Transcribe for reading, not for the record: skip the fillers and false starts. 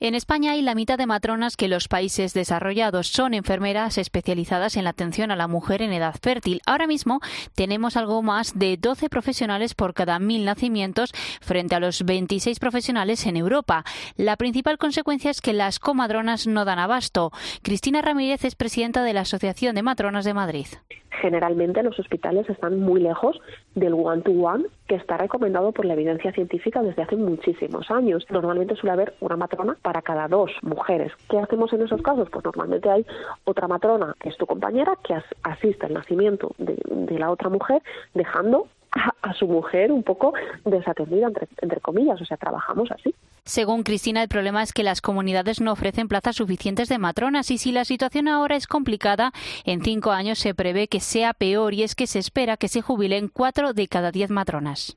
En España hay la mitad de matronas que los países desarrollados. Son enfermeras especializadas en la atención a la mujer en edad fértil. Ahora mismo tenemos algo más de 12 profesionales por cada 1.000 nacimientos frente a los 26 profesionales en Europa. La principal consecuencia es que las comadronas no dan abasto. Cristina Ramírez es presidenta de la Asociación de Matronas de Madrid. Generalmente los hospitales están muy lejos del one-to-one que está recomendado por la evidencia científica desde hace muchísimos años. Normalmente suele haber una matrona para cada 2 mujeres. ¿Qué hacemos en esos casos? Pues normalmente hay otra matrona, que es tu compañera, que asiste al nacimiento de la otra mujer, dejando a su mujer un poco desatendida, entre comillas. O sea, trabajamos así. Según Cristina, el problema es que las comunidades no ofrecen plazas suficientes de matronas y si la situación ahora es complicada, en 5 años se prevé que sea peor y es que se espera que se jubilen 4 de cada 10 matronas.